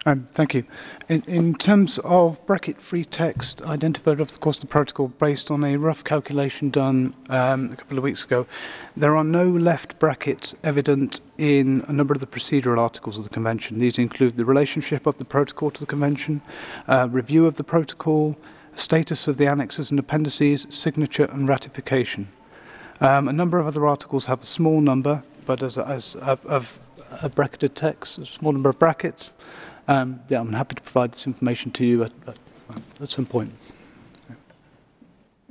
Thank you. In terms of bracket-free text identified over the course of the protocol based on a rough calculation done a couple of weeks ago, there are no left brackets evident in a number of the procedural articles of the Convention. These include the relationship of the protocol to the Convention, review of the protocol, status of the annexes and appendices, signature and ratification. A number of other articles have a small number, but of bracketed text, a small number of brackets. Yeah, I'm happy to provide this information to you at some point.